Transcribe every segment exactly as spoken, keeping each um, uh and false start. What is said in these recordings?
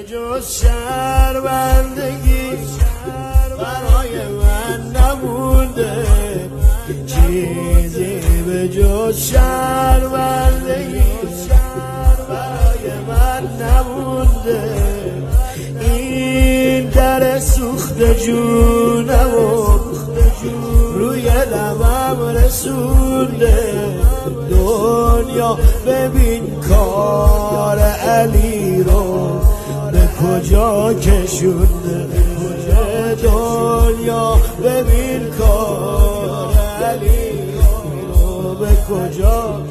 جز شرمندگی برای من نمونده، چیزی به جز شرمندگی برای من نمونده. این در سوخت جونم و روی لبم رسونده. دنیا ببین کار علی رو به کجا کشونده. دنیا ببین کار علی رو به کجا.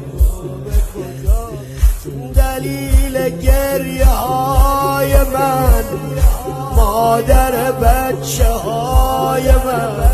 دلیل گریه های من مادر بچه های من،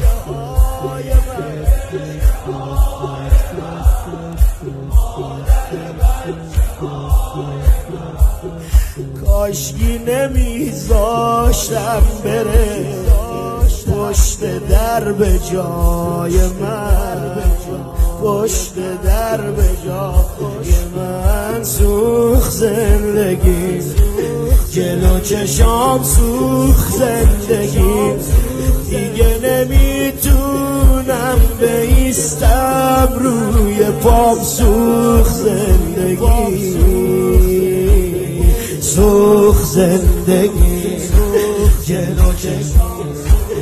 کاشکی نمیذاشتم بره پشت در به جای من، پشت در به جای من. سوخت زندگی جلو چشام، سوخت زندگی دیگه نمیتونم بایستم روی پام. سوخت زندگی، سوخت زندگی جلو چشام.